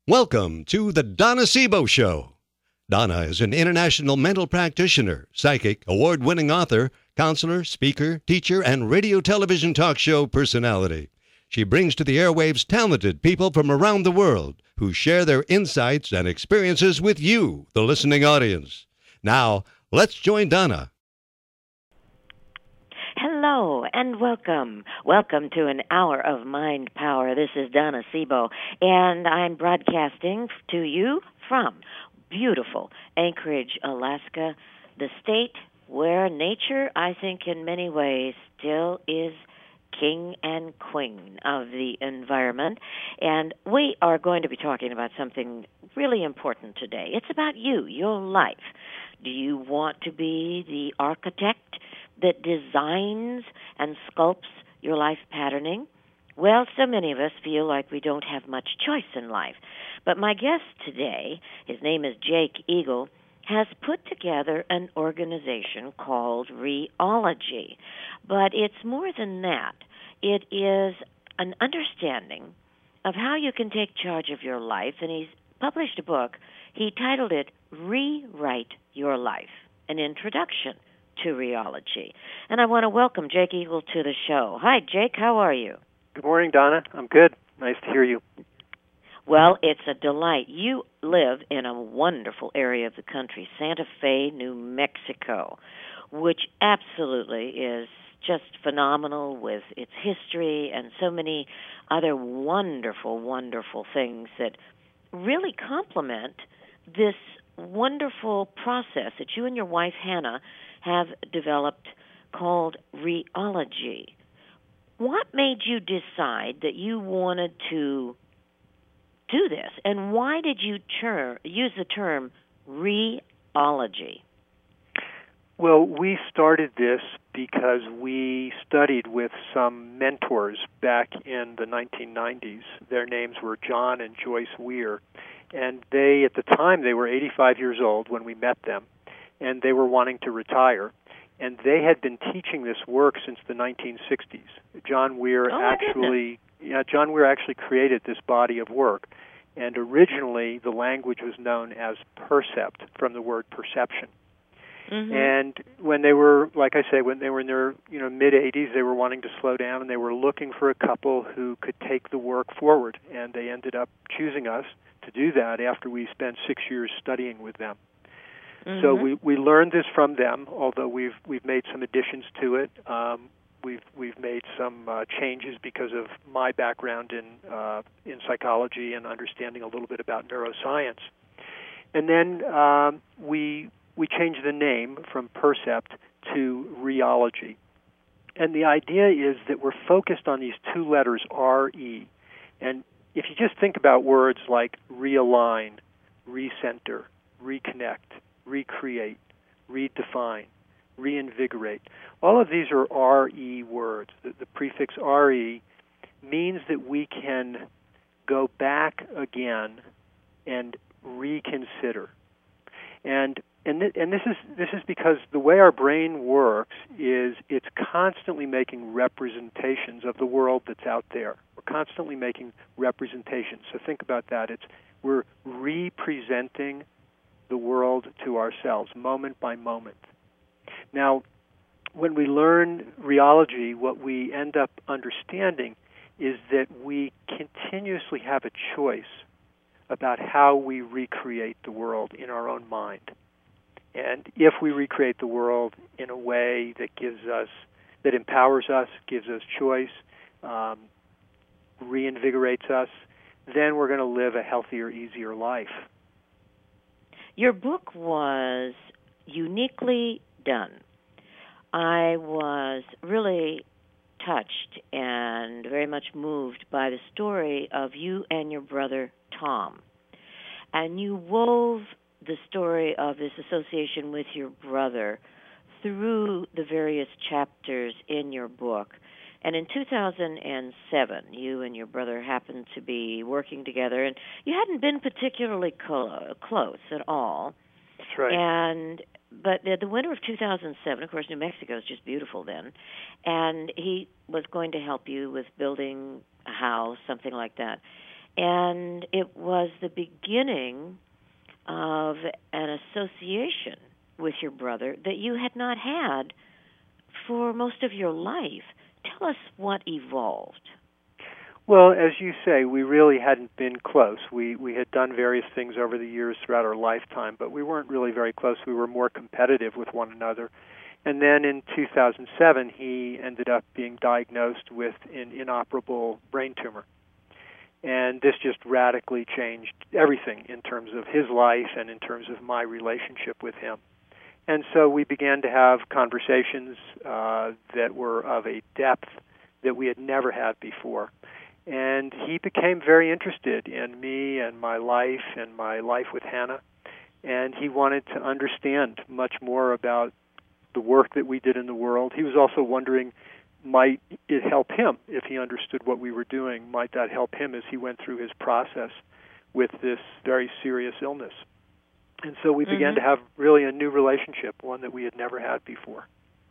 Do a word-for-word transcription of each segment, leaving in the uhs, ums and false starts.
Welcome to the Donna Sebo Show. Donna is an international mental practitioner, psychic, award-winning author, counselor, speaker, teacher, and radio television talk show personality. She brings to the airwaves talented people from around the world who share their insights and experiences with you, the listening audience. Now, let's join Donna. Hello and welcome. Welcome to an hour of mind power. This is Donna Sebo, and I'm broadcasting to you from beautiful Anchorage, Alaska, the state where nature, I think in many ways, still is king and queen of the environment. And we are going to be talking about something really important today. It's about you, your life. Do you want to be the architect that designs and sculpts your life patterning? Well, so many of us feel like we don't have much choice in life. But my guest today, his name is Jake Eagle, has put together an organization called Reology. But it's more than that. It is an understanding of how you can take charge of your life, and he's published a book. He titled it Rewrite Your Life, an introduction to Reology. And I want to welcome Jake Eagle to the show. Hi, Jake. How are you? Good morning, Donna. I'm good. Nice to hear you. Well, it's a delight. You live in a wonderful area of the country, Santa Fe, New Mexico, which absolutely is just phenomenal with its history and so many other wonderful, wonderful things that really complement this wonderful process that you and your wife, Hannah, have developed called Reology. What made you decide that you wanted to do this, and why did you ter- use the term Reology? Well, we started this because we studied with some mentors back in the nineteen nineties. Their names were John and Joyce Weir, and they, at the time, they were eighty-five years old when we met them, and they were wanting to retire. And they had been teaching this work since the nineteen sixties. John Weir oh, actually, yeah, John Weir actually created this body of work. And originally, the language was known as percept, from the word perception. Mm-hmm. And when they were, like I say, when they were in their you know mid eighties, they were wanting to slow down, and they were looking for a couple who could take the work forward. And they ended up choosing us to do that after we spent six years studying with them. Mm-hmm. So we, we learned this from them, although we've we've made some additions to it. Um, we've we've made some uh, changes because of my background in uh, in psychology and understanding a little bit about neuroscience. And then um, we we changed the name from Percept to Reology. And the idea is that we're focused on these two letters, R E. And if you just think about words like realign, recenter, reconnect, recreate, redefine, reinvigorate. All of these are R E words. The, the prefix R E means that we can go back again and reconsider. And and th- and this is this is because the way our brain works is it's constantly making representations of the world that's out there. We're constantly making representations. So think about that. It's we're representing the world to ourselves, moment by moment. Now, when we learn Reology, what we end up understanding is that we continuously have a choice about how we recreate the world in our own mind. And if we recreate the world in a way that gives us, that empowers us, gives us choice, um, reinvigorates us, then we're going to live a healthier, easier life. Your book was uniquely done. I was really touched and very much moved by the story of you and your brother, Tom. And you wove the story of this association with your brother through the various chapters in your book. And in two thousand seven, you and your brother happened to be working together, and you hadn't been particularly co- close at all. That's right. And but the, the winter of two thousand seven, of course, New Mexico was just beautiful then, and he was going to help you with building a house, something like that. And it was the beginning of an association with your brother that you had not had for most of your life. Tell us what evolved. Well, as you say, we really hadn't been close. We we had done various things over the years throughout our lifetime, but we weren't really very close. We were more competitive with one another. And then in two thousand seven, he ended up being diagnosed with an inoperable brain tumor. And this just radically changed everything in terms of his life and in terms of my relationship with him. And so we began to have conversations uh, that were of a depth that we had never had before. And he became very interested in me and my life and my life with Hannah. And he wanted to understand much more about the work that we did in the world. He was also wondering, might it help him if he understood what we were doing? Might that help him as he went through his process with this very serious illness? And so we began mm-hmm. to have really a new relationship, one that we had never had before.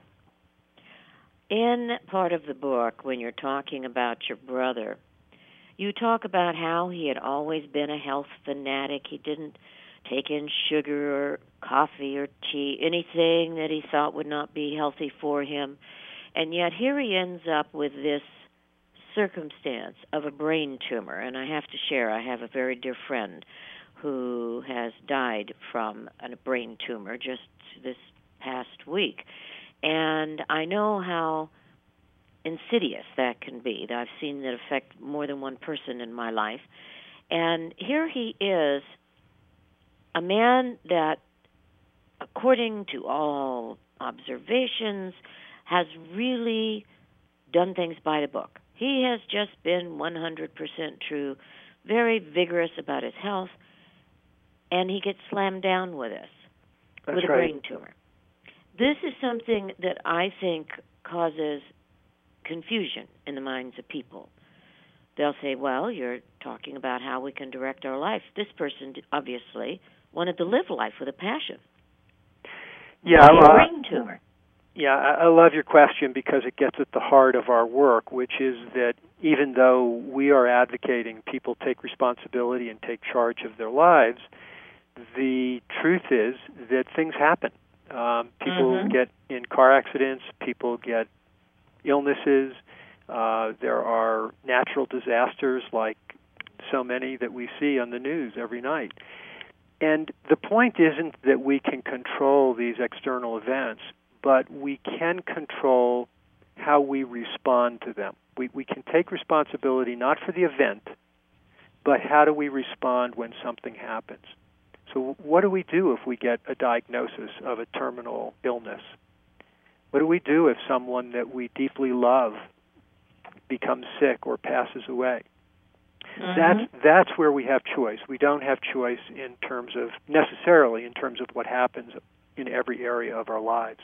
In part of the book, when you're talking about your brother, you talk about how he had always been a health fanatic. He didn't take in sugar or coffee or tea, anything that he thought would not be healthy for him. And yet here he ends up with this circumstance of a brain tumor. And I have to share, I have a very dear friend who has died from a brain tumor just this past week. And I know how insidious that can be. I've seen it affect more than one person in my life. And here he is, a man that, according to all observations, has really done things by the book. He has just been one hundred percent true, very vigorous about his health, and he gets slammed down with this, That's with a right. brain tumor. This is something that I think causes confusion in the minds of people. They'll say, well, you're talking about how we can direct our life. This person obviously wanted to live life with a passion. Yeah, Why a well, brain tumor? Yeah, I love your question because it gets at the heart of our work, which is that even though we are advocating people take responsibility and take charge of their lives, the truth is that things happen. Um, people mm-hmm. get in car accidents, people get illnesses, uh, there are natural disasters like so many that we see on the news every night. And the point isn't that we can control these external events, but we can control how we respond to them. We, we can take responsibility not for the event, but how do we respond when something happens. So what do we do if we get a diagnosis of a terminal illness? What do we do if someone that we deeply love becomes sick or passes away? Mm-hmm. That's that's where we have choice. We don't have choice in terms of, necessarily in terms of what happens in every area of our lives.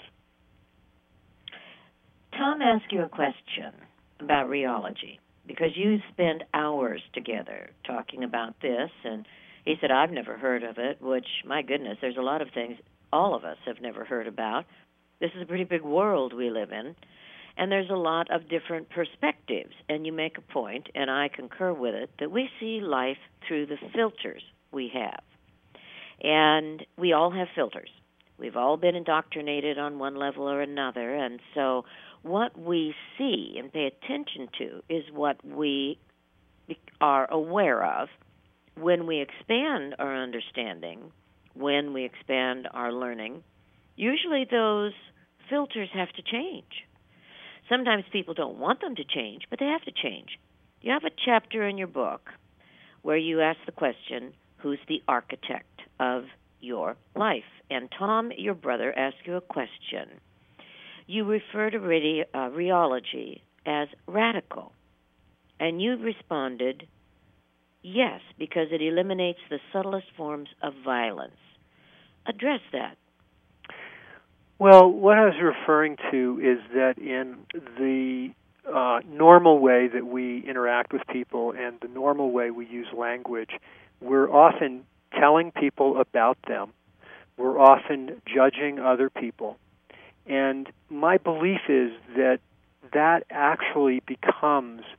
Tom asked you a question about rheology, because you spend hours together talking about this, and he said, I've never heard of it, which, my goodness, there's a lot of things all of us have never heard about. This is a pretty big world we live in, and there's a lot of different perspectives. And you make a point, and I concur with it, that we see life through the filters we have. And we all have filters. We've all been indoctrinated on one level or another, and so what we see and pay attention to is what we are aware of. When we expand our understanding, when we expand our learning, usually those filters have to change. Sometimes people don't want them to change, but they have to change. You have a chapter in your book where you ask the question, who's the architect of your life? And Tom, your brother, asked you a question. You refer to radi- uh, rheology as radical, and you responded, yes, because it eliminates the subtlest forms of violence. Address that. Well, what I was referring to is that in the uh, normal way that we interact with people and the normal way we use language, we're often telling people about them. We're often judging other people. And my belief is that that actually becomes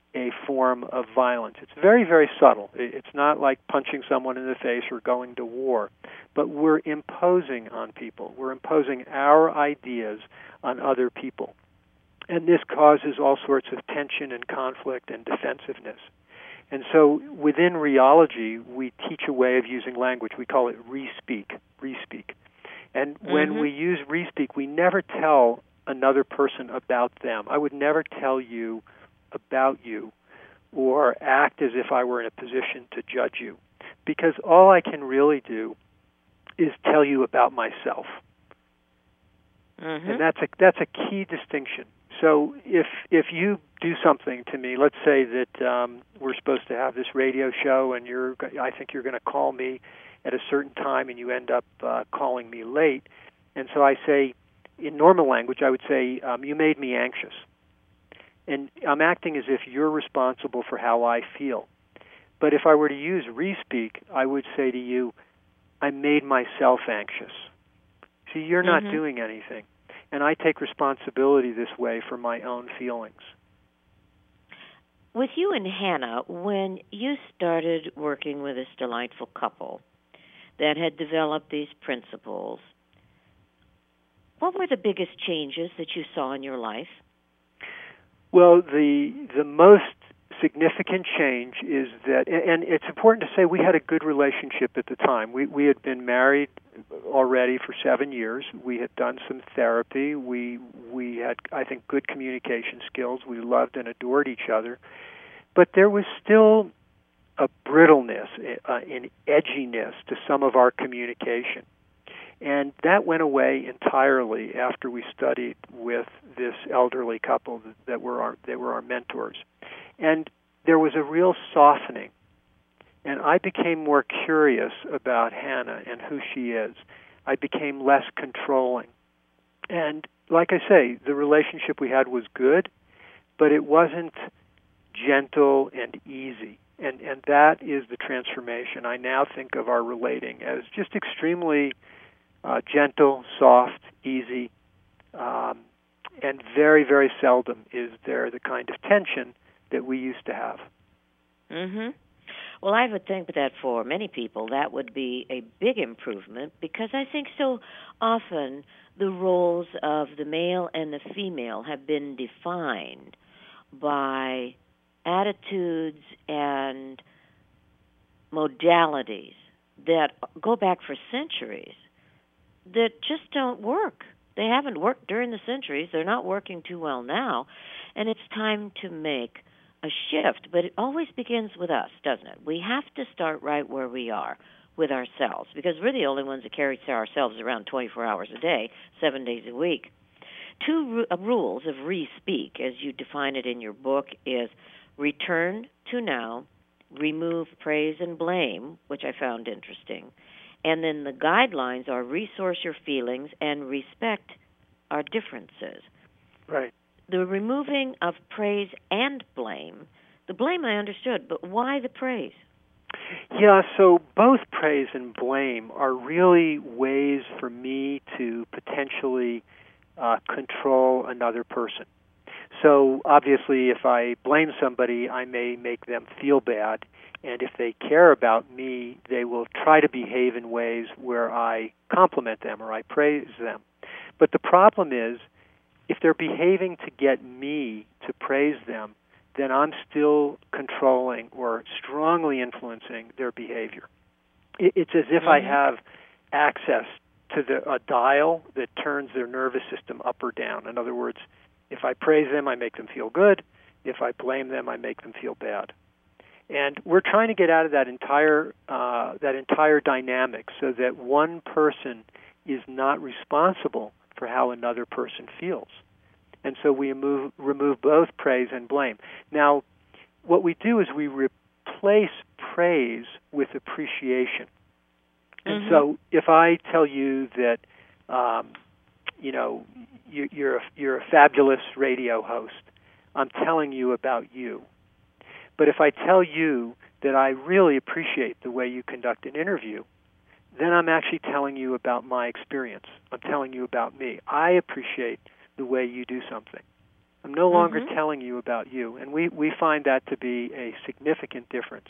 a form of violence. It's very, very subtle. It's not like punching someone in the face or going to war, but we're imposing on people. We're imposing our ideas on other people. And this causes all sorts of tension and conflict and defensiveness. And so within rheology, we teach a way of using language. We call it re-speak, re-speak. And when Mm-hmm. we use re-speak, we never tell another person about them. I would never tell you about you or act as if I were in a position to judge you, because all I can really do is tell you about myself. Mm-hmm. And that's a that's a key distinction. So if if you do something to me, let's say that um, we're supposed to have this radio show, and you're I think you're going to call me at a certain time, and you end up uh, calling me late, and so I say, in normal language, I would say, um, you made me anxious. And I'm acting as if you're responsible for how I feel. But if I were to use re-speak, I would say to you, I made myself anxious. See, you're not Mm-hmm. doing anything. And I take responsibility this way for my own feelings. With you and Hannah, when you started working with this delightful couple that had developed these principles, what were the biggest changes that you saw in your life? Well, the the most significant change is that, and it's important to say we had a good relationship at the time. We we had been married already for seven years. We had done some therapy. We we had, I think, good communication skills. We loved and adored each other. But there was still a brittleness, uh, an edginess to some of our communication. And that went away entirely after we studied with this elderly couple that were our, they were our mentors. And there was a real softening. And I became more curious about Hannah and who she is. I became less controlling. And like I say, the relationship we had was good, but it wasn't gentle and easy. And, and that is the transformation. I now think of our relating as just extremely Uh, gentle, soft, easy, um, and very, very seldom is there the kind of tension that we used to have. Mm-hmm. Well, I would think that for many people that would be a big improvement, because I think so often the roles of the male and the female have been defined by attitudes and modalities that go back for centuries that just don't work. They haven't worked during the centuries. They're not working too well now. And it's time to make a shift. But it always begins with us, doesn't it? We have to start right where we are with ourselves, because we're the only ones that carry ourselves around twenty-four hours a day, seven days a week. Two ru- uh, rules of re-speak, as you define it in your book, is return to now, remove praise and blame, which I found interesting. And then the guidelines are resource your feelings and respect our differences. Right. The removing of praise and blame, the blame I understood, but why the praise? Yeah, so both praise and blame are really ways for me to potentially uh, control another person. So obviously if I blame somebody, I may make them feel bad. And if they care about me, they will try to behave in ways where I compliment them or I praise them. But the problem is, if they're behaving to get me to praise them, then I'm still controlling or strongly influencing their behavior. It's as if mm-hmm. I have access to the, a dial that turns their nervous system up or down. In other words, if I praise them, I make them feel good. If I blame them, I make them feel bad. And we're trying to get out of that entire uh, that entire dynamic so that one person is not responsible for how another person feels. And so we remove, remove both praise and blame. Now, what we do is we replace praise with appreciation. And mm-hmm. so if I tell you that, um, you know, you, you're a, you're a fabulous radio host, I'm telling you about you. But if I tell you that I really appreciate the way you conduct an interview, then I'm actually telling you about my experience. I'm telling you about me. I appreciate the way you do something. I'm no longer Mm-hmm. telling you about you. And we, we find that to be a significant difference.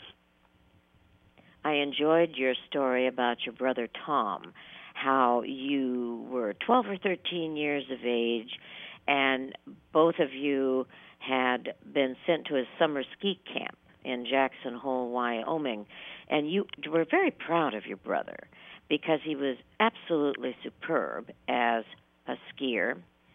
I enjoyed your story about your brother Tom, how you were twelve or thirteen years of age, and both of you had been sent to a summer ski camp in Jackson Hole, Wyoming, and you were very proud of your brother because he was absolutely superb as a skier.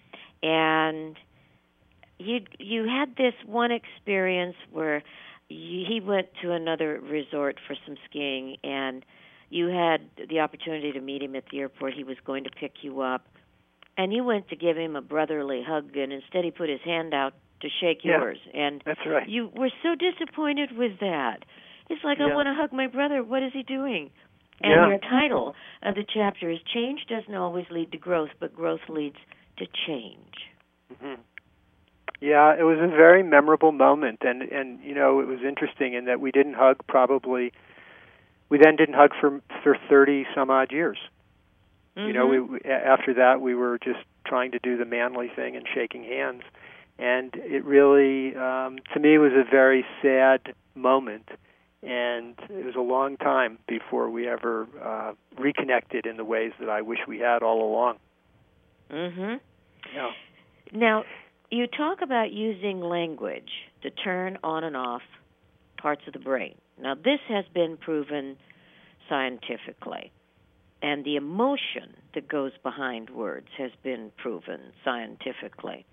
And you you had this one experience where you, he went to another resort for some skiing, and you had the opportunity to meet him at the airport. He was going to pick you up, and you went to give him a brotherly hug, and instead he put his hand out to shake Yeah, yours. And that's right. you were so disappointed with that. It's like, Yeah. I want to hug my brother. What is he doing? And Yeah. your title of the chapter is Change Doesn't Always Lead to Growth, but Growth Leads to Change. Mm-hmm. Yeah, it was a very memorable moment, and and you know it was interesting in that we didn't hug probably. We then didn't hug for for thirty some odd years. Mm-hmm. You know, we, we after that we were just trying to do the manly thing and shaking hands, and it really um, to me was a very sad moment, and it was a long time before we ever uh, reconnected in the ways that I wish we had all along. Mm-hmm. Yeah. Now, you talk about using language to turn on and off parts of the brain. Now, this has been proven scientifically, and the emotion that goes behind words has been proven scientifically.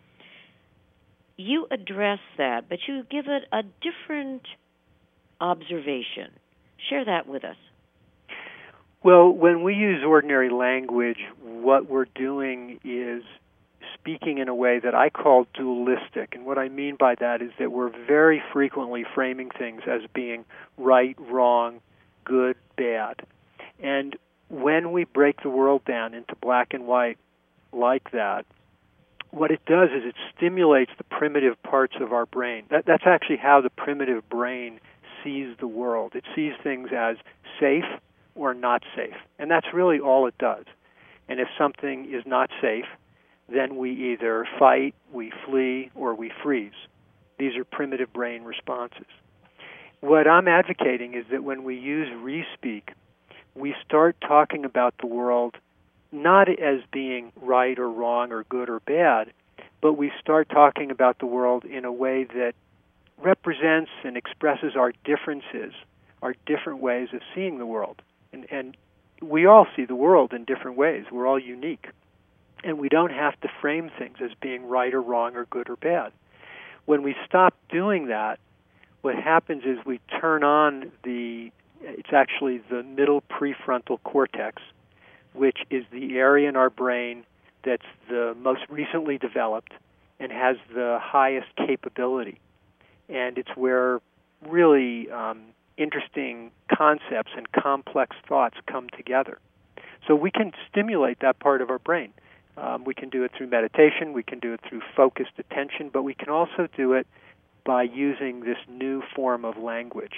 You address that, but you give it a different observation. Share that with us. Well, when we use ordinary language, what we're doing is speaking in a way that I call dualistic. And what I mean by that is that we're very frequently framing things as being right, wrong, good, bad. And when we break the world down into black and white like that, what it does is it stimulates the primitive parts of our brain. That, that's actually how the primitive brain sees the world. It sees things as safe or not safe. And that's really all it does. And if something is not safe, then we either fight, we flee, or we freeze. These are primitive brain responses. What I'm advocating is that when we use re-speak, we start talking about the world not as being right or wrong or good or bad, but we start talking about the world in a way that represents and expresses our differences, our different ways of seeing the world. And, and we all see the world in different ways. We're all unique. And we don't have to frame things as being right or wrong or good or bad. When we stop doing that, what happens is we turn on the, it's actually the middle prefrontal cortex, which is the area in our brain that's the most recently developed and has the highest capability. And it's where really um, interesting concepts and complex thoughts come together. So we can stimulate that part of our brain. Um, we can do it through meditation, we can do it through focused attention, but we can also do it by using this new form of language.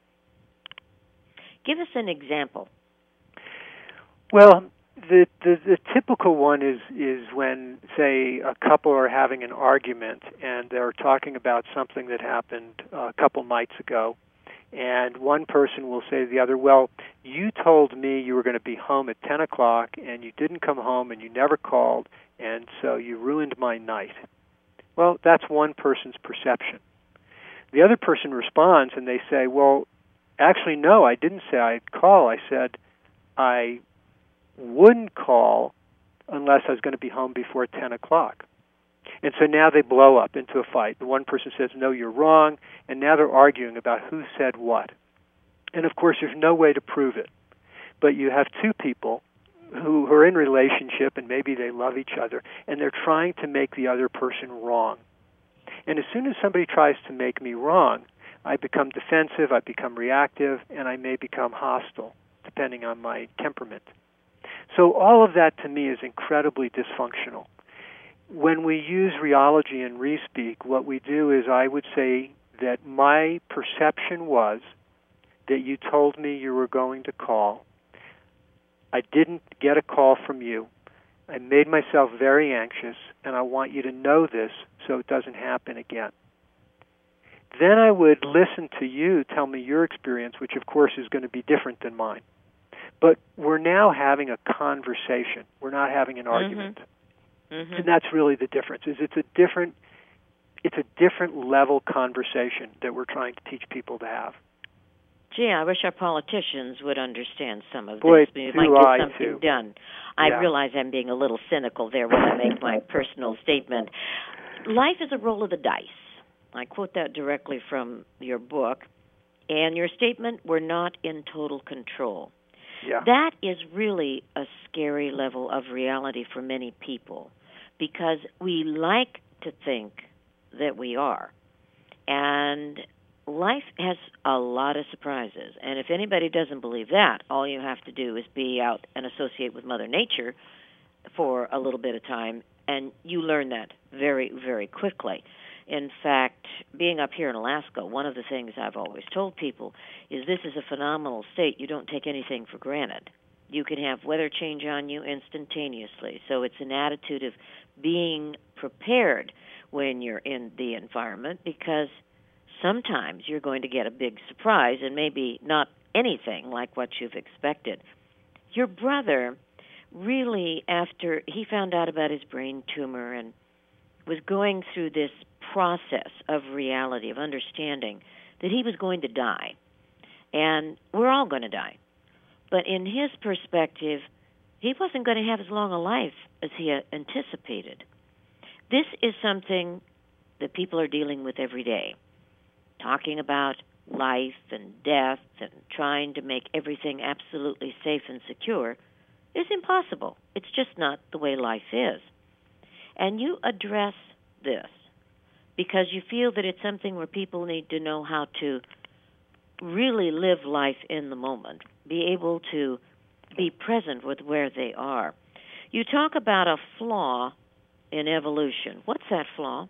Give us an example. Well, the, the the typical one is is when, say, a couple are having an argument and they're talking about something that happened a couple nights ago, and one person will say to the other, well, you told me you were going to be home at ten o'clock, and you didn't come home, and you never called, and so you ruined my night. Well, that's one person's perception. The other person responds, and they say, well, actually, no, I didn't say I'd call. I said I wouldn't call unless I was going to be home before ten o'clock. And so now they blow up into a fight. The one person says, no, you're wrong, and now they're arguing about who said what. And, of course, there's no way to prove it. But you have two people who, who are in relationship, and maybe they love each other, and they're trying to make the other person wrong. And as soon as somebody tries to make me wrong, I become defensive, I become reactive, and I may become hostile, depending on my temperament. So all of that, to me, is incredibly dysfunctional. When we use rheology and re-speak, what we do is I would say that my perception was that you told me you were going to call. I didn't get a call from you. I made myself very anxious, and I want you to know this so it doesn't happen again. Then I would listen to you tell me your experience, which of course is going to be different than mine. But we're now having a conversation. We're not having an Mm-hmm. argument. Mm-hmm. And that's really the difference. Is it's a different it's a different level conversation that we're trying to teach people to have. Gee, I wish our politicians would understand some of Boy, this. We do might get I, something too. done. I Yeah. realize I'm being a little cynical there when I make my personal statement. Life is a roll of the dice. I quote that directly from your book. And your statement, we're not in total control. Yeah. That is really a scary level of reality for many people because we like to think that we are. And life has a lot of surprises. And if anybody doesn't believe that, all you have to do is be out and associate with Mother Nature for a little bit of time, and you learn that very, very quickly. In fact, being up here in Alaska, one of the things I've always told people is this is a phenomenal state. You don't take anything for granted. You can have weather change on you instantaneously. So it's an attitude of being prepared when you're in the environment because sometimes you're going to get a big surprise and maybe not anything like what you've expected. Your brother really, after he found out about his brain tumor and was going through this process of reality, of understanding that he was going to die. And we're all going to die. But in his perspective, he wasn't going to have as long a life as he anticipated. This is something that people are dealing with every day, talking about life and death and trying to make everything absolutely safe and secure is impossible. It's just not the way life is. And you address this because you feel that it's something where people need to know how to really live life in the moment, be able to be present with where they are. You talk about a flaw in evolution. What's that flaw?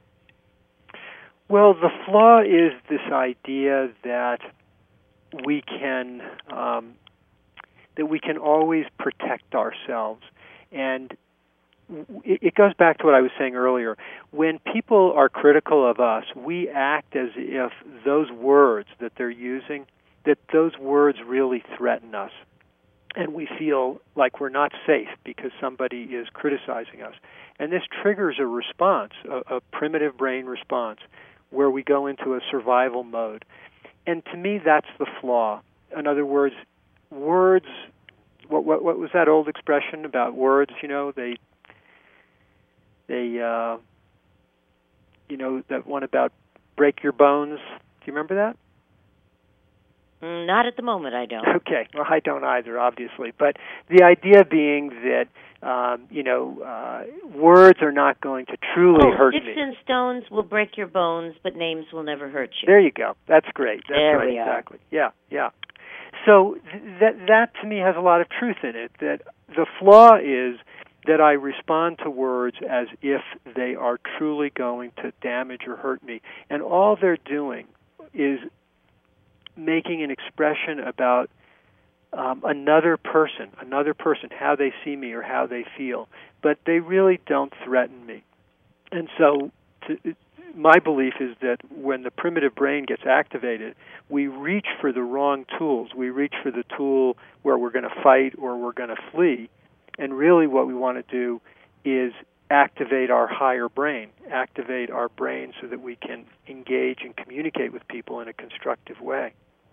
Well, the flaw is this idea that we can um, that we can always protect ourselves, and it goes back to what I was saying earlier. When people are critical of us, we act as if those words that they're using, that those words really threaten us. And we feel like we're not safe because somebody is criticizing us. And this triggers a response, a, a primitive brain response, where we go into a survival mode. And to me, that's the flaw. In other words, words, what, what, what was that old expression about words, you know, they... They, uh, you know, that one about break your bones. Do you remember that? Mm, not at the moment, I don't. Okay. Well, I don't either, obviously. But the idea being that, um, you know, uh, words are not going to truly oh, hurt sticks me. Sticks and stones will break your bones, but names will never hurt you. There you go. That's great. That's there right, we are. Exactly. Yeah, yeah. So th- that that to me has a lot of truth in it. That the flaw is that I respond to words as if they are truly going to damage or hurt me. And all they're doing is making an expression about um, another person, another person, how they see me or how they feel. But they really don't threaten me. And so to, my belief is that when the primitive brain gets activated, we reach for the wrong tools. We reach for the tool where we're going to fight or we're going to flee. And really what we want to do is activate our higher brain, activate our brain so that we can engage and communicate with people in a constructive way.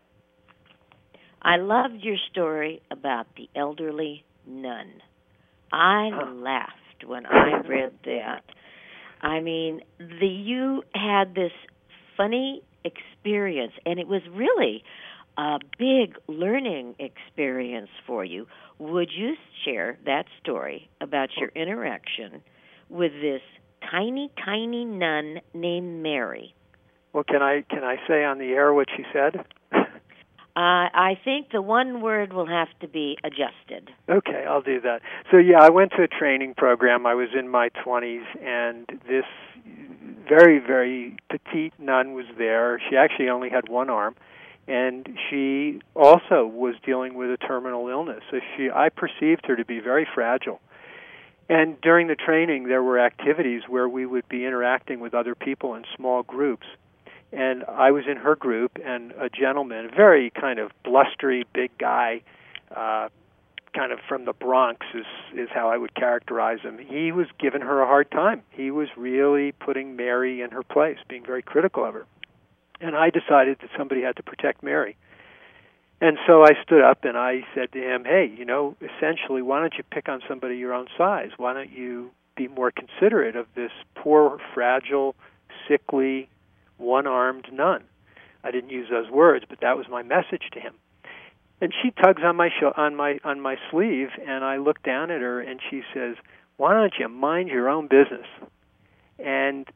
I loved your story about the elderly nun. I Huh. laughed when I read that. I mean, the you had this funny experience, and it was really a big learning experience for you. Would you share that story about your interaction with this tiny, tiny nun named Mary? Well, can I can I say on the air what she said? Uh, I think the one word will have to be adjusted. Okay, I'll do that. So, yeah, I went to a training program. I was in my twenties, and this very, very petite nun was there. She actually only had one arm, and she also was dealing with a terminal illness. So she, I perceived her to be very fragile. And during the training, there were activities where we would be interacting with other people in small groups. And I was in her group, and a gentleman, a very kind of blustery, big guy, uh, kind of from the Bronx is, is how I would characterize him. He was giving her a hard time. He was really putting Mary in her place, being very critical of her. And I decided that somebody had to protect Mary. And so I stood up and I said to him, hey, you know, essentially, why don't you pick on somebody your own size? Why don't you be more considerate of this poor, fragile, sickly, one-armed nun? I didn't use those words, but that was my message to him. And she tugs on my sh- on my on my sleeve, and I look down at her, and she says, why don't you mind your own business? And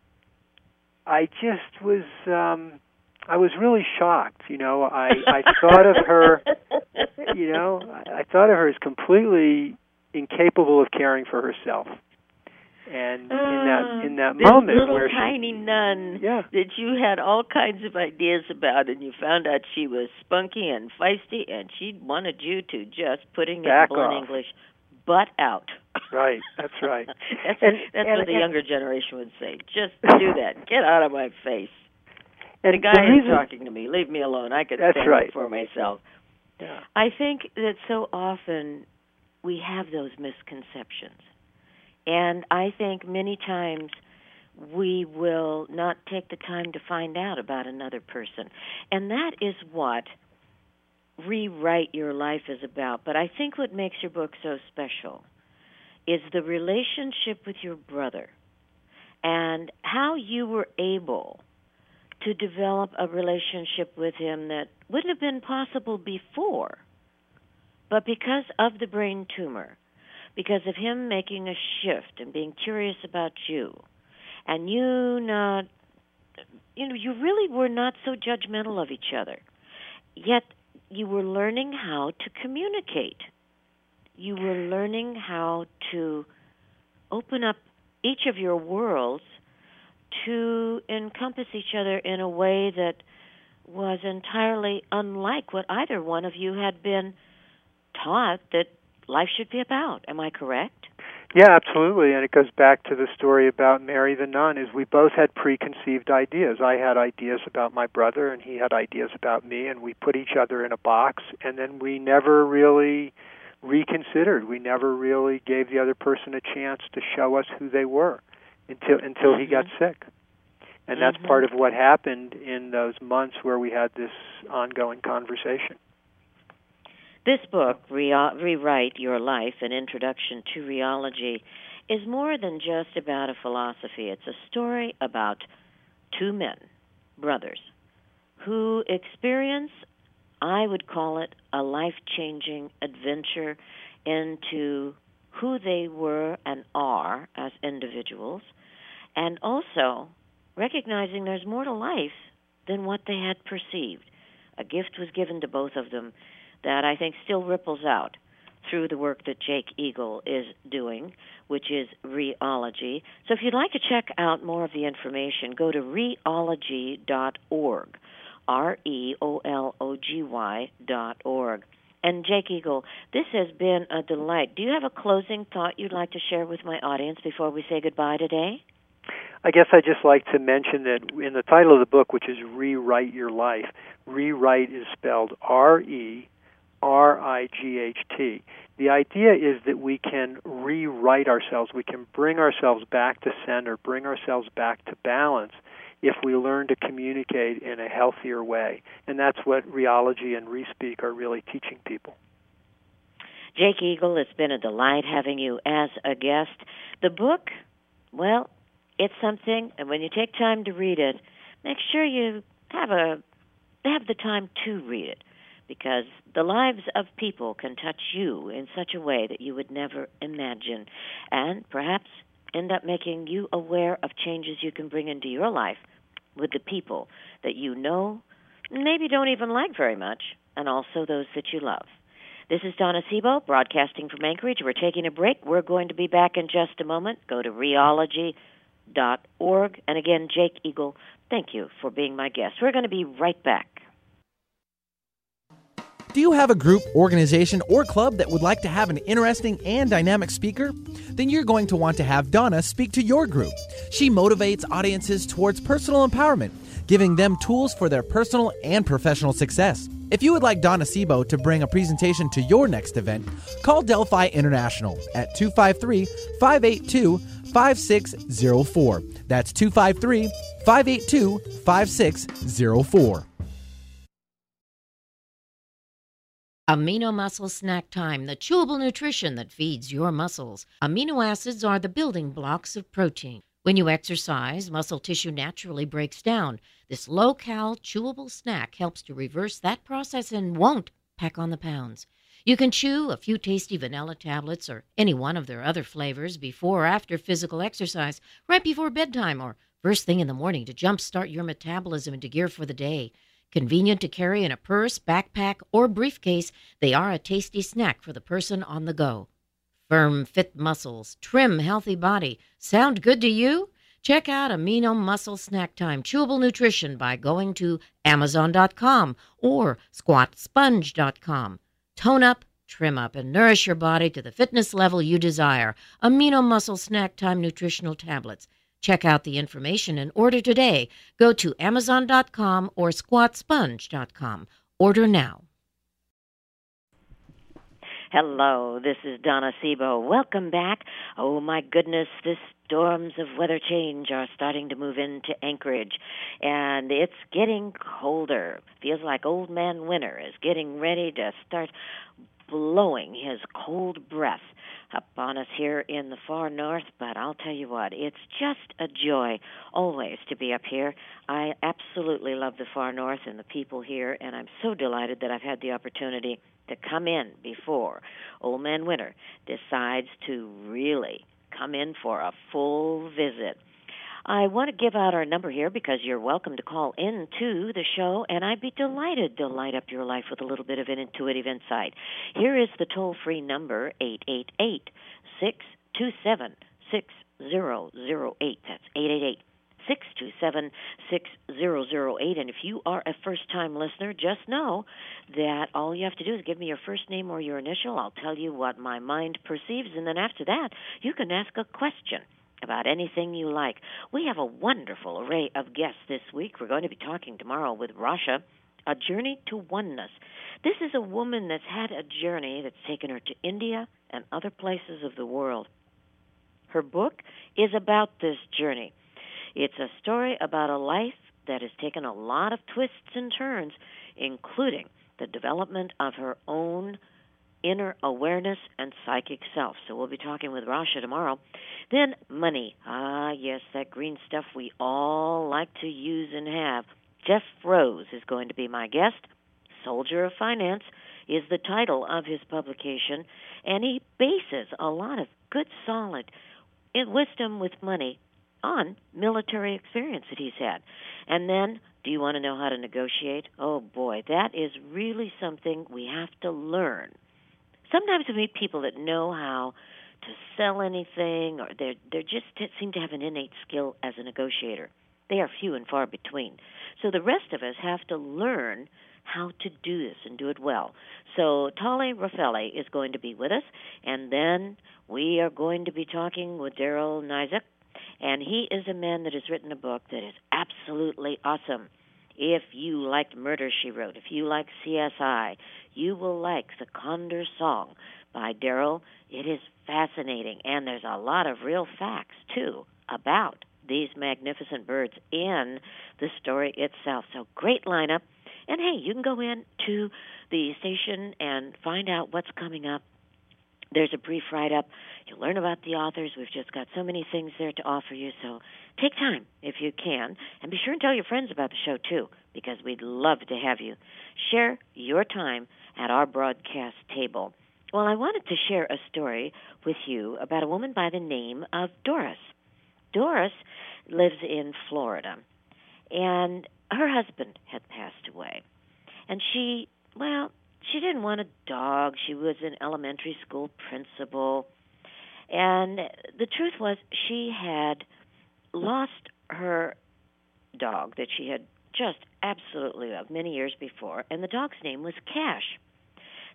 I just was... Um, I was really shocked, you know. I, I thought of her, you know, I thought of her as completely incapable of caring for herself. And uh, in that in that this moment, little where tiny she, nun yeah. that you had all kinds of ideas about, and you found out she was spunky and feisty, and she wanted you to just, putting it in blunt off. English, butt out. Right, that's right. that's and, that's and, what the and, younger generation would say. Just do that. Get out of my face. And the guy the reason, is talking to me. Leave me alone. I could that's stand right. up for myself. Yeah. I think that so often we have those misconceptions. And I think many times we will not take the time to find out about another person. And that is what Rewrite Your Life is about. But I think what makes your book so special is the relationship with your brother and how you were able to develop a relationship with him that wouldn't have been possible before. But because of the brain tumor, because of him making a shift and being curious about you, and you not, you know, you really were not so judgmental of each other. Yet you were learning how to communicate. You were learning how to open up each of your worlds to encompass each other in a way that was entirely unlike what either one of you had been taught that life should be about. Am I correct? Yeah, absolutely. And it goes back to the story about Mary the nun, is we both had preconceived ideas. I had ideas about my brother, and he had ideas about me, and we put each other in a box, and then we never really reconsidered. We never really gave the other person a chance to show us who they were until until mm-hmm. he got sick. And that's mm-hmm. part of what happened in those months where we had this ongoing conversation. This book, Re- Rewrite Your Life, An Introduction to Rheology, is more than just about a philosophy. It's a story about two men, brothers, who experience, I would call it, a life-changing adventure into who they were and are as individuals, and also recognizing there's more to life than what they had perceived. A gift was given to both of them that I think still ripples out through the work that Jake Eagle is doing, which is Rheology. So if you'd like to check out more of the information, go to rheology dot org, R E O L O G Y dot org. And Jake Eagle, this has been a delight. Do you have a closing thought you'd like to share with my audience before we say goodbye today? I guess I'd just like to mention that in the title of the book, which is Rewrite Your Life, rewrite is spelled R E R I G H T. The idea is that we can rewrite ourselves. We can bring ourselves back to center, bring ourselves back to balance if we learn to communicate in a healthier way. And that's what Rheology and Respeak are really teaching people. Jake Eagle, it's been a delight having you as a guest. The book, well, it's something, and when you take time to read it, make sure you have a have the time to read it, because the lives of people can touch you in such a way that you would never imagine, and perhaps end up making you aware of changes you can bring into your life with the people that you know, maybe don't even like very much, and also those that you love. This is Donna Sebo, broadcasting from Anchorage. We're taking a break. We're going to be back in just a moment. Go to rheology dot org. And again, Jake Eagle, thank you for being my guest. We're going to be right back. Do you have a group, organization, or club that would like to have an interesting and dynamic speaker? Then you're going to want to have Donna speak to your group. She motivates audiences towards personal empowerment, giving them tools for their personal and professional success. If you would like Donna Sebo to bring a presentation to your next event, call Delphi International at two five three, five eight two, five six zero four. That's two five three, five eight two, five six zero four. Amino Muscle Snack Time, the chewable nutrition that feeds your muscles. Amino acids are the building blocks of protein. When you exercise, muscle tissue naturally breaks down. This low-cal, chewable snack helps to reverse that process and won't pack on the pounds. You can chew a few tasty vanilla tablets or any one of their other flavors before or after physical exercise, right before bedtime, or first thing in the morning to jumpstart your metabolism into gear for the day. Convenient to carry in a purse, backpack, or briefcase, they are a tasty snack for the person on the go. Firm, fit muscles, trim, healthy body. Sound good to you? Check out Amino Muscle Snack Time Chewable Nutrition by going to amazon dot com or squat sponge dot com. Tone up, trim up, and nourish your body to the fitness level you desire. Amino Muscle Snack Time Nutritional Tablets. Check out the information and order today. Go to amazon dot com or squat sponge dot com. Order now. Hello, this is Donna Sebo. Welcome back. Oh, my goodness, the storms of weather change are starting to move into Anchorage, and it's getting colder. Feels like old man winter is getting ready to start blowing his cold breath up on us here in the far north, but I'll tell you what, it's just a joy always to be up here. I absolutely love the far north and the people here, and I'm so delighted that I've had the opportunity to come in before Old Man Winter decides to really come in for a full visit. I want to give out our number here because you're welcome to call in to the show, and I'd be delighted to light up your life with a little bit of an intuitive insight. Here is the toll-free number, eight eight eight, six two seven, six zero zero eight. That's eight eight eight, six two seven, six zero zero eight. And if you are a first-time listener, just know that all you have to do is give me your first name or your initial. I'll tell you what my mind perceives, and then after that, you can ask a question about anything you like. We have a wonderful array of guests this week. We're going to be talking tomorrow with Rasha, A Journey to Oneness. This is a woman that's had a journey that's taken her to India and other places of the world. Her book is about this journey. It's a story about a life that has taken a lot of twists and turns, including the development of her own inner awareness and psychic self. So we'll be talking with Rasha tomorrow. Then money. Ah, yes, that green stuff we all like to use and have. Jeff Rose is going to be my guest. Soldier of Finance is the title of his publication, and he bases a lot of good, solid wisdom with money on military experience that he's had. And then, do you want to know how to negotiate? Oh, boy, that is really something we have to learn. Sometimes we meet people that know how to sell anything, or they they just seem to have an innate skill as a negotiator. They are few and far between. So the rest of us have to learn how to do this and do it well. So Tali Raffelli is going to be with us, and then we are going to be talking with Daryl Nizek, and he is a man that has written a book that is absolutely awesome. If you liked Murder, She Wrote, if you like C S I, you will like The Condor Song by Daryl. It is fascinating, and there's a lot of real facts, too, about these magnificent birds in the story itself. So great lineup. And, hey, you can go in to the station and find out what's coming up. There's a brief write-up. You'll learn about the authors. We've just got so many things there to offer you, so take time if you can. And be sure and tell your friends about the show, too, because we'd love to have you share your time at our broadcast table. Well, I wanted to share a story with you about a woman by the name of Doris. Doris lives in Florida, and her husband had passed away. And she, well, she didn't want a dog. She was an elementary school principal. And the truth was she had lost her dog that she had just absolutely loved many years before, and the dog's name was Cash.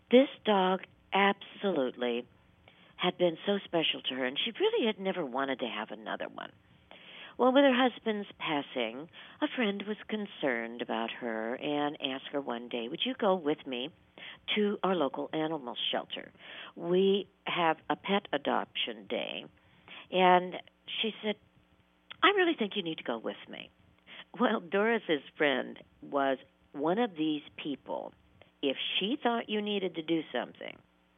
This dog absolutely had been so special to her, and she really had never wanted to have another one. Well, with her husband's passing, a friend was concerned about her and asked her one day, would you go with me to our local animal shelter? We have a pet adoption day. And she said, I really think you need to go with me. Well, Doris's friend was one of these people. If she thought you needed to do something,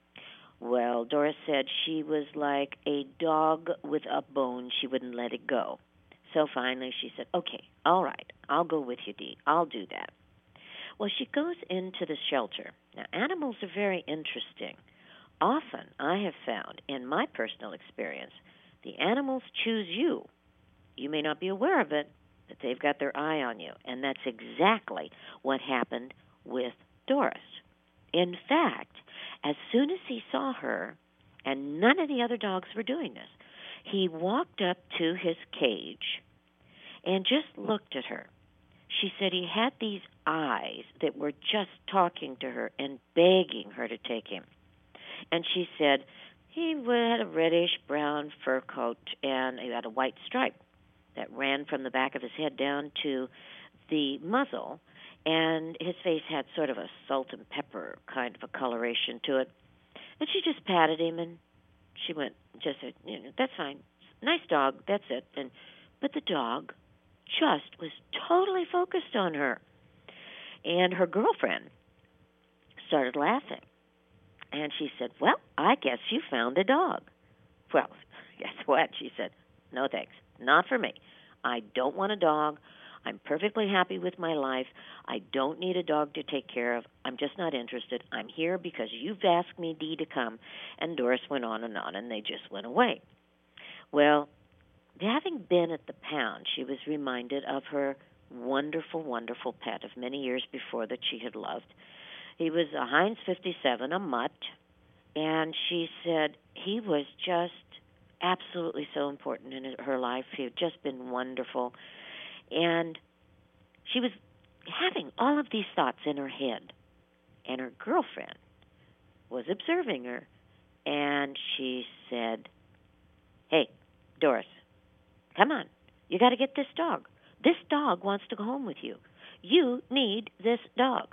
well, Doris said she was like a dog with a bone. She wouldn't let it go. So finally she said, okay, all right, I'll go with you, Dee. I'll do that. Well, she goes into the shelter. Now, animals are very interesting. Often, I have found, in my personal experience, the animals choose you. You may not be aware of it, but they've got their eye on you. And that's exactly what happened with Doris. In fact, as soon as he saw her, and none of the other dogs were doing this, he walked up to his cage and just looked at her. She said he had these eyes that were just talking to her and begging her to take him. And she said he had a reddish-brown fur coat, and he had a white stripe that ran from the back of his head down to the muzzle, and his face had sort of a salt and pepper kind of a coloration to it. And she just patted him, and she went, just said, you know, that's fine. Nice dog, that's it. And but the dog just was totally focused on her. And her girlfriend started laughing. And she said, well, I guess you found a dog. Well, guess what? She said, no thanks, not for me. I don't want a dog. I'm perfectly happy with my life. I don't need a dog to take care of. I'm just not interested. I'm here because you've asked me, Dee, to come. And Doris went on and on, and they just went away. Well, having been at the pound, she was reminded of her wonderful, wonderful pet of many years before that she had loved. He was a Heinz fifty-seven, a mutt, and she said he was just absolutely so important in her life. He had just been wonderful. And she was having all of these thoughts in her head, and her girlfriend was observing her, and she said, hey, Doris, come on, you got to get this dog. This dog wants to go home with you. You need this dog.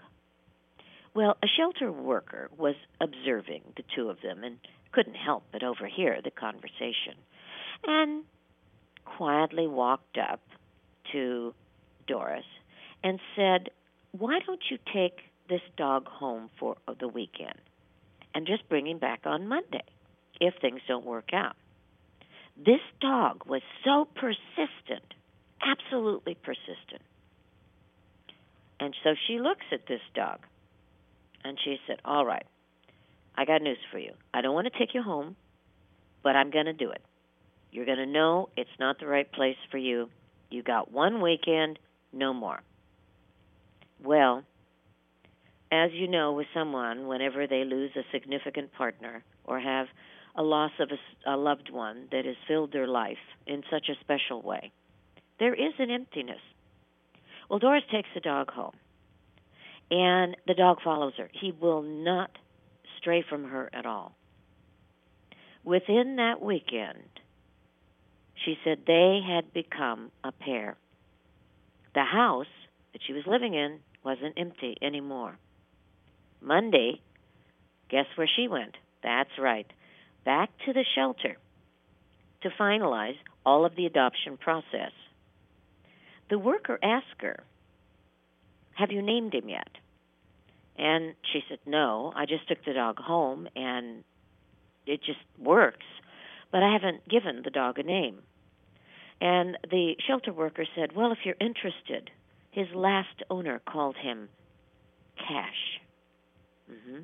Well, a shelter worker was observing the two of them and couldn't help but overhear the conversation, and quietly walked up to Doris and said, why don't you take this dog home for the weekend and just bring him back on Monday if things don't work out? This dog was so persistent, absolutely persistent. And so she looks at this dog, and she said, all right, I got news for you. I don't want to take you home, but I'm going to do it. You're going to know it's not the right place for you. You got one weekend, no more. Well, as you know, with someone, whenever they lose a significant partner or have a loss of a, a loved one that has filled their life in such a special way, there is an emptiness. Well, Doris takes the dog home, and the dog follows her. He will not stray from her at all. Within that weekend, she said they had become a pair. The house that she was living in wasn't empty anymore. Monday, guess where she went? That's right, back to the shelter to finalize all of the adoption process. The worker asked her, have you named him yet? And she said, no, I just took the dog home, and it just works, but I haven't given the dog a name. And the shelter worker said, well, if you're interested, his last owner called him Cash. Mm-hmm.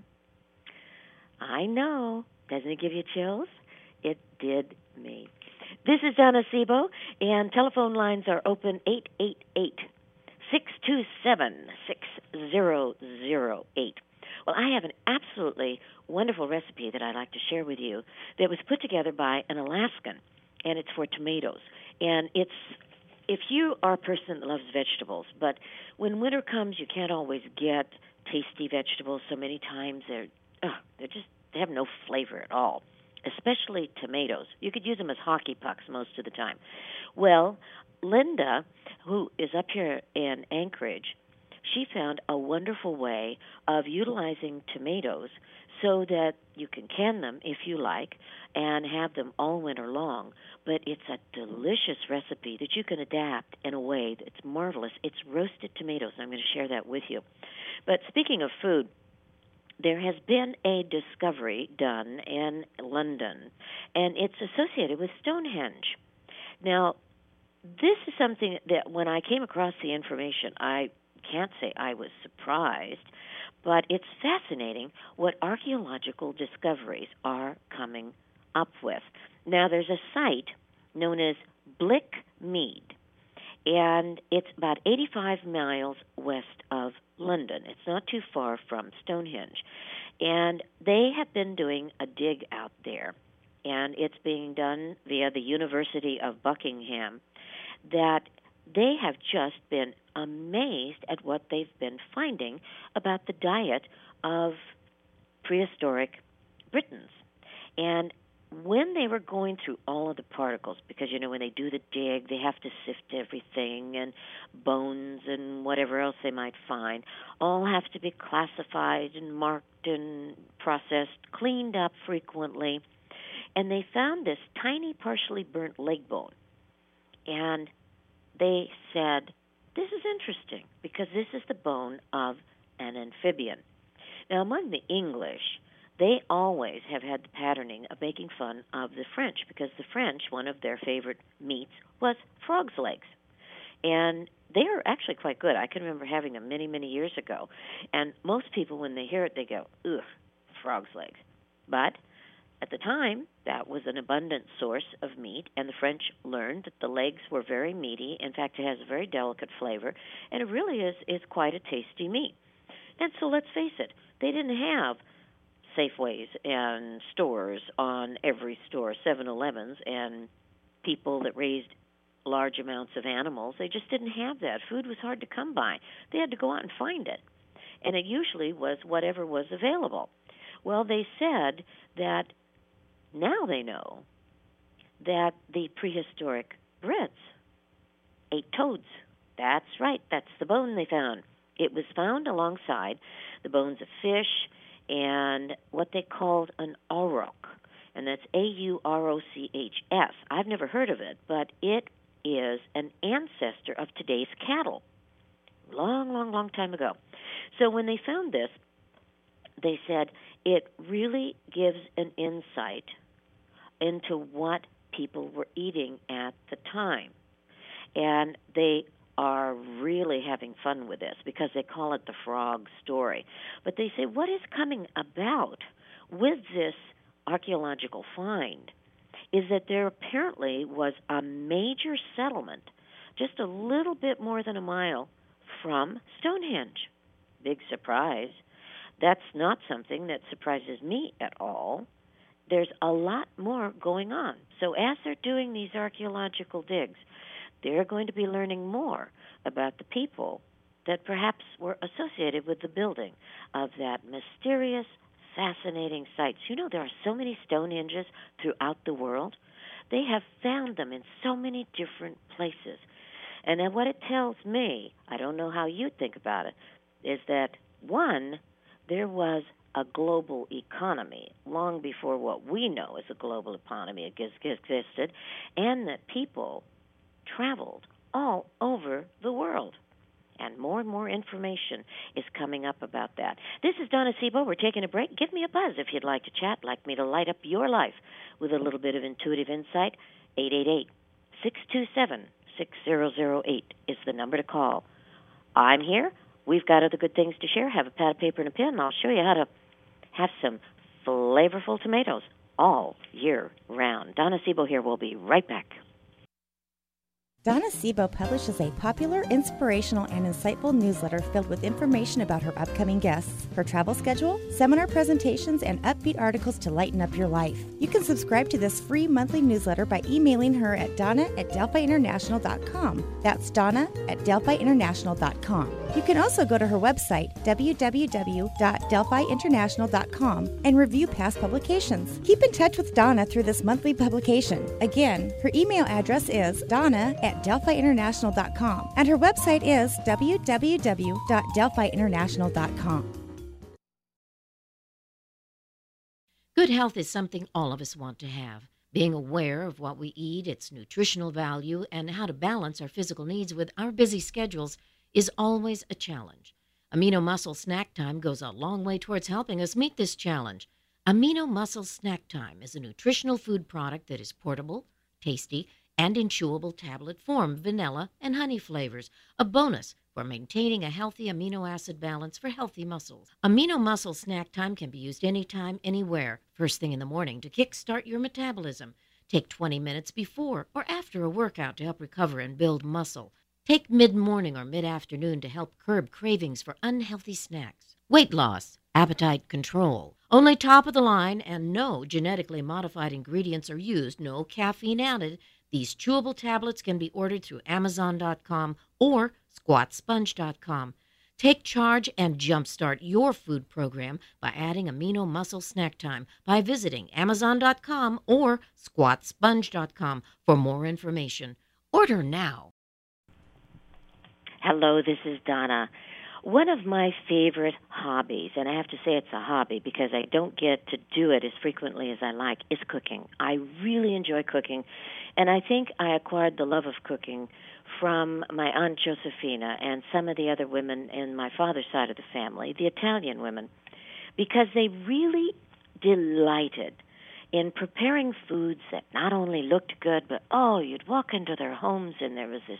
I know. Doesn't it give you chills? It did me. This is Donna Sebo, and telephone lines are open eight eight eight, six two seven, six zero zero eight. Well, I have an absolutely wonderful recipe that I'd like to share with you that was put together by an Alaskan, and it's for tomatoes. And it's, if you are a person that loves vegetables, but when winter comes, you can't always get tasty vegetables. So many times they're ugh, they're just, they have no flavor at all, especially tomatoes. You could use them as hockey pucks most of the time. Well, Linda, who is up here in Anchorage, she found a wonderful way of utilizing tomatoes so that you can can them if you like and have them all winter long. But it's a delicious recipe that you can adapt in a way that's marvelous. It's roasted tomatoes. I'm going to share that with you. But speaking of food, there has been a discovery done in London, and it's associated with Stonehenge. Now, this is something that when I came across the information, I can't say I was surprised, but it's fascinating what archaeological discoveries are coming up with. Now, there's a site known as Blick Mead, and it's about eighty-five miles west of London. It's not too far from Stonehenge. And they have been doing a dig out there, and it's being done via the University of Buckingham, that they have just been amazed at what they've been finding about the diet of prehistoric Britons. And when they were going through all of the particles, because, you know, when they do the dig, they have to sift everything, and bones and whatever else they might find, all have to be classified and marked and processed, cleaned up frequently. And they found this tiny, partially burnt leg bone. And they said, this is interesting, because this is the bone of an amphibian. Now, among the English, they always have had the patterning of making fun of the French, because the French, one of their favorite meats was frog's legs. And they are actually quite good. I can remember having them many, many years ago. And most people, when they hear it, they go, ugh, frog's legs. But at the time, that was an abundant source of meat, and the French learned that the legs were very meaty. In fact, it has a very delicate flavor, and it really is, is quite a tasty meat. And so let's face it, they didn't have Safeways and stores on every store, seven elevens, and people that raised large amounts of animals. They just didn't have that. Food was hard to come by. They had to go out and find it, and it usually was whatever was available. Well, they said that now they know that the prehistoric Brits ate toads. That's right. That's the bone they found. It was found alongside the bones of fish and what they called an auroch, and that's A U R O C H S. I've never heard of it, but it is an ancestor of today's cattle. Long, long, long time ago. So when they found this, they said it really gives an insight into what people were eating at the time. And they are really having fun with this because they call it the frog story. But they say what is coming about with this archaeological find is that there apparently was a major settlement just a little bit more than a mile from Stonehenge. Big surprise. That's not something that surprises me at all. There's a lot more going on. So as they're doing these archaeological digs, they're going to be learning more about the people that perhaps were associated with the building of that mysterious, fascinating site. You know, there are so many Stonehenges throughout the world. They have found them in so many different places. And then what it tells me, I don't know how you think about it, is that, one, there was a global economy long before what we know as a global economy existed, and that people traveled all over the world. And more and more information is coming up about that. This is Donna Sebo. We're taking a break. Give me a buzz if you'd like to chat, like me to light up your life with a little bit of intuitive insight. eight eight eight, six two seven, six zero zero eight is the number to call. I'm here. We've got other good things to share. Have a pad of paper and a pen, and I'll show you how to have some flavorful tomatoes all year round. Donna Sebo here. We'll be right back. Donna Sebo publishes a popular, inspirational, and insightful newsletter filled with information about her upcoming guests, her travel schedule, seminar presentations, and upbeat articles to lighten up your life. You can subscribe to this free monthly newsletter by emailing her at donna at delphi international dot com. That's Donna at delphi international dot com. You can also go to her website, w w w dot delphi international dot com, and review past publications. Keep in touch with Donna through this monthly publication. Again, her email address is donna at delphi international dot com, and her website is w w w dot delphi international dot com. Good health is something all of us want to have. Being aware of what we eat, its nutritional value, and how to balance our physical needs with our busy schedules is always a challenge. Amino Muscle Snack Time goes a long way towards helping us meet this challenge. Amino Muscle Snack Time is a nutritional food product that is portable, tasty, and in chewable tablet form, vanilla and honey flavors, a bonus for maintaining a healthy amino acid balance for healthy muscles. Amino Muscle Snack Time can be used anytime, anywhere, first thing in the morning to kickstart your metabolism. Take twenty minutes before or after a workout to help recover and build muscle. Take mid-morning or mid-afternoon to help curb cravings for unhealthy snacks. Weight loss, appetite control. Only top-of-the-line and no genetically modified ingredients are used, no caffeine added. These chewable tablets can be ordered through amazon dot com or squat sponge dot com. Take charge and jumpstart your food program by adding Amino Muscle Snack Time by visiting amazon dot com or squat sponge dot com for more information. Order now. Hello, this is Donna. One of my favorite hobbies, and I have to say it's a hobby because I don't get to do it as frequently as I like, is cooking. I really enjoy cooking, and I think I acquired the love of cooking from my Aunt Josefina and some of the other women in my father's side of the family, the Italian women, because they really delighted in preparing foods that not only looked good, but, oh, you'd walk into their homes and there was this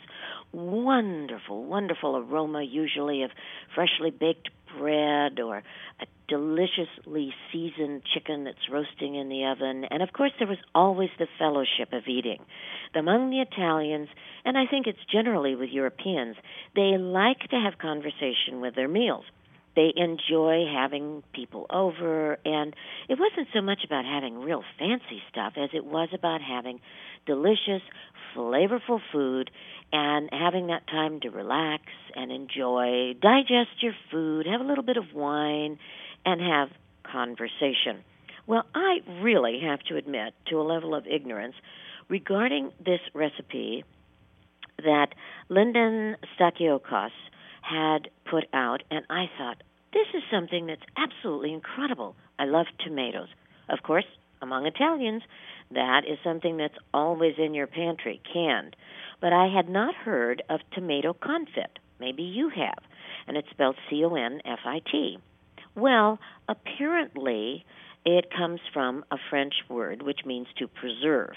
wonderful, wonderful aroma, usually of freshly baked bread or a deliciously seasoned chicken that's roasting in the oven. And, of course, there was always the fellowship of eating. Among the Italians, and I think it's generally with Europeans, they like to have conversation with their meals. They enjoy having people over, and it wasn't so much about having real fancy stuff as it was about having delicious, flavorful food and having that time to relax and enjoy, digest your food, have a little bit of wine, and have conversation. Well, I really have to admit to a level of ignorance regarding this recipe that Lyndon Stakiokos had put out, and I thought, this is something that's absolutely incredible. I love tomatoes. Of course, among Italians, that is something that's always in your pantry, canned. But I had not heard of tomato confit. Maybe you have. And it's spelled C O N F I T. Well, apparently it comes from a French word which means to preserve.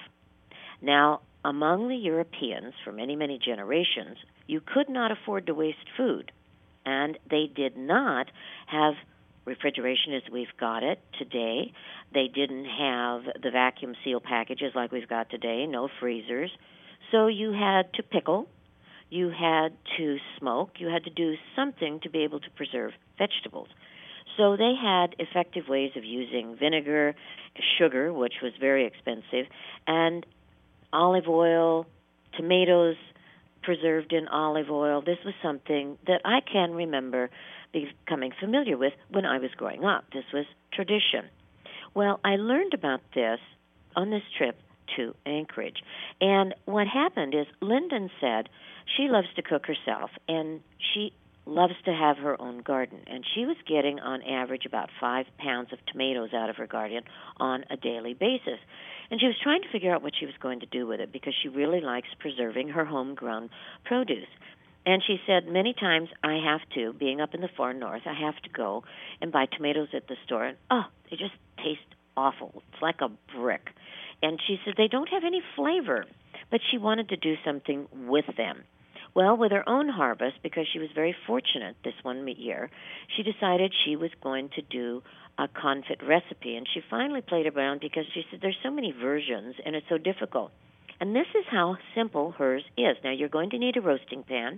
Now, among the Europeans, for many, many generations, you could not afford to waste food. And they did not have refrigeration as we've got it today. They didn't have the vacuum seal packages like we've got today, no freezers. So you had to pickle, you had to smoke, you had to do something to be able to preserve vegetables. So they had effective ways of using vinegar, sugar, which was very expensive, and olive oil, tomatoes, preserved in olive oil. This was something that I can remember becoming familiar with when I was growing up. This was tradition. Well, I learned about this on this trip to Anchorage. And what happened is Lyndon said she loves to cook herself, and she loves to have her own garden. And she was getting, on average, about five pounds of tomatoes out of her garden on a daily basis. And she was trying to figure out what she was going to do with it because she really likes preserving her homegrown produce. And she said many times, I have to, being up in the far north, I have to go and buy tomatoes at the store. And, oh, they just taste awful. It's like a brick. And she said they don't have any flavor, but she wanted to do something with them. Well, with her own harvest, because she was very fortunate this one year, she decided she was going to do a confit recipe. And she finally played around because she said there's so many versions and it's so difficult. And this is how simple hers is. Now, you're going to need a roasting pan,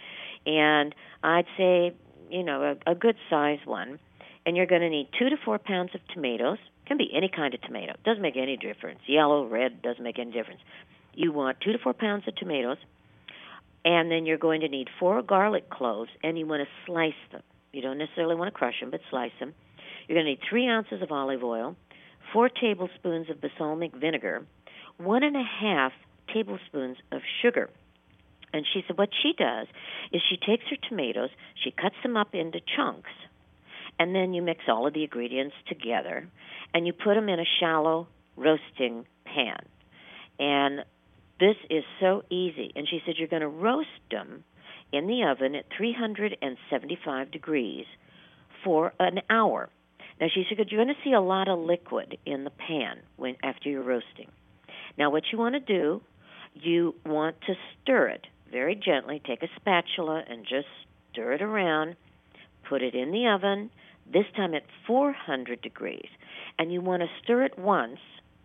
and I'd say, you know, a, a good size one. And you're going to need two to four pounds of tomatoes. Can be any kind of tomato. Doesn't make any difference. Yellow, red, doesn't make any difference. You want two to four pounds of tomatoes, and then you're going to need four garlic cloves, and you want to slice them. You don't necessarily want to crush them, but slice them. You're going to need three ounces of olive oil, four tablespoons of balsamic vinegar, one and a half tablespoons of sugar. And she said what she does is she takes her tomatoes, she cuts them up into chunks, and then you mix all of the ingredients together, and you put them in a shallow roasting pan. And this is so easy. And she said you're going to roast them in the oven at three hundred seventy-five degrees for an hour. Now, she said you're going to see a lot of liquid in the pan when after you're roasting. Now, what you want to do, you want to stir it very gently. Take a spatula and just stir it around. Put it in the oven, this time at four hundred degrees. And you want to stir it once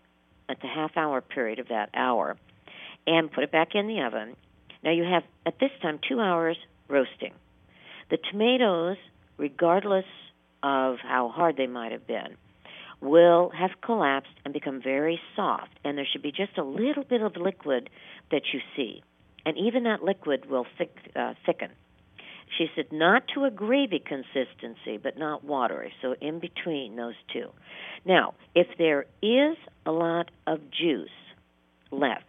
at the half-hour period of that hour and put it back in the oven. Now, you have, at this time, two hours roasting. The tomatoes, regardless of how hard they might have been, will have collapsed and become very soft, and there should be just a little bit of liquid that you see. And even that liquid will thick, uh, thicken. She said not to a gravy consistency, but not watery, so in between those two. Now, if there is a lot of juice left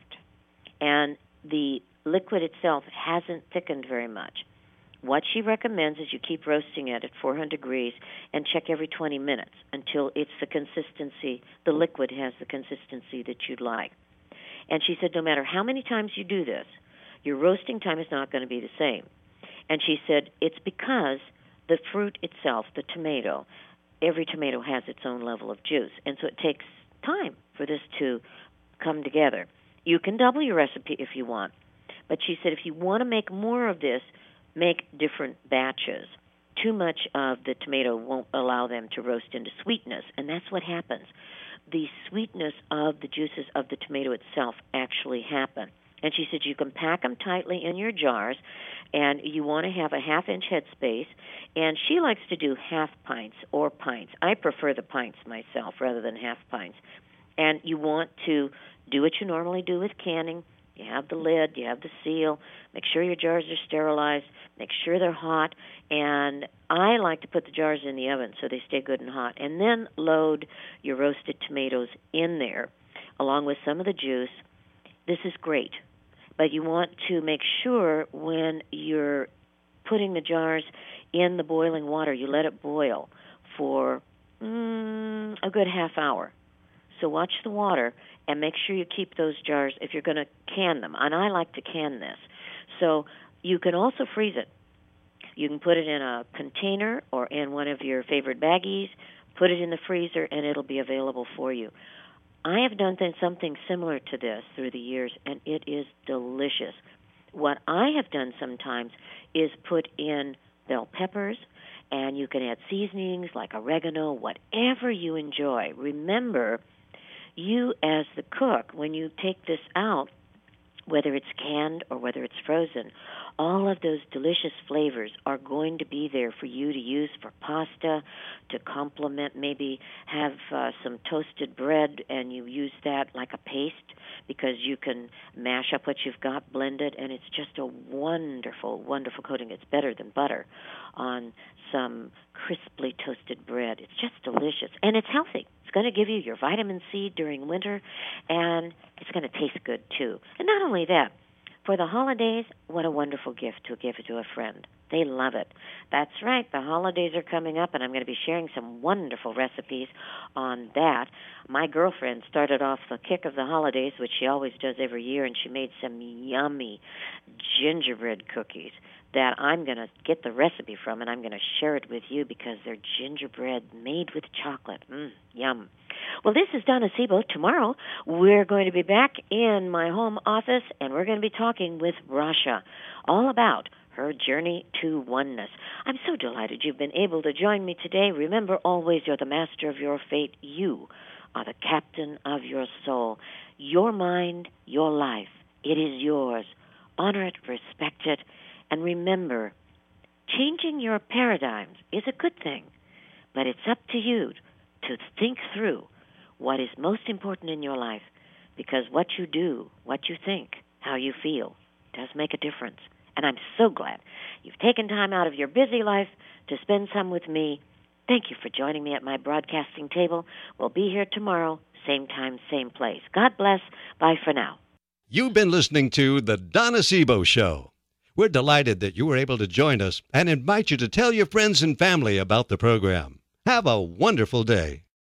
and the liquid itself hasn't thickened very much, what she recommends is you keep roasting it at four hundred degrees and check every twenty minutes until it's the consistency, the liquid has the consistency that you'd like. And she said no matter how many times you do this, your roasting time is not going to be the same. And she said it's because the fruit itself, the tomato, every tomato has its own level of juice. And so it takes time for this to come together. You can double your recipe if you want. But she said if you want to make more of this, make different batches. Too much of the tomato won't allow them to roast into sweetness, and that's what happens. The sweetness of the juices of the tomato itself actually happen. And she said you can pack them tightly in your jars, and you want to have a half-inch headspace. And she likes to do half pints or pints. I prefer the pints myself rather than half pints. And you want to do what you normally do with canning. You have the lid, you have the seal, make sure your jars are sterilized, make sure they're hot, and I like to put the jars in the oven so they stay good and hot, and then load your roasted tomatoes in there along with some of the juice. This is great, but you want to make sure when you're putting the jars in the boiling water, you let it boil for mm, a good half hour. So watch the water and make sure you keep those jars if you're going to can them. And I like to can this. So you can also freeze it. You can put it in a container or in one of your favorite baggies, put it in the freezer, and it'll be available for you. I have done something similar to this through the years, and it is delicious. What I have done sometimes is put in bell peppers, and you can add seasonings like oregano, whatever you enjoy. Remember, you as the cook, when you take this out, whether it's canned or whether it's frozen, all of those delicious flavors are going to be there for you to use for pasta, to complement, maybe have uh, some toasted bread and you use that like a paste because you can mash up what you've got, blend it, and it's just a wonderful, wonderful coating. It's better than butter on some crisply toasted bread. It's just delicious, and it's healthy. It's going to give you your vitamin C during winter, and it's going to taste good, too. And not only that, for the holidays, what a wonderful gift to give to a friend. They love it. That's right. The holidays are coming up, and I'm going to be sharing some wonderful recipes on that. My girlfriend started off the kick of the holidays, which she always does every year, and she made some yummy gingerbread cookies that I'm going to get the recipe from, and I'm going to share it with you because they're gingerbread made with chocolate. Mmm, yum. Well, this is Donna Sebo. Tomorrow, we're going to be back in my home office, and we're going to be talking with Rasha all about her journey to oneness. I'm so delighted you've been able to join me today. Remember, always, you're the master of your fate. You are the captain of your soul. Your mind, your life, it is yours. Honor it, respect it, and remember, changing your paradigms is a good thing, but it's up to you to think through what is most important in your life, because what you do, what you think, how you feel, does make a difference. And I'm so glad you've taken time out of your busy life to spend some with me. Thank you for joining me at my broadcasting table. We'll be here tomorrow, same time, same place. God bless. Bye for now. You've been listening to The Donna Sebo Show. We're delighted that you were able to join us and invite you to tell your friends and family about the program. Have a wonderful day.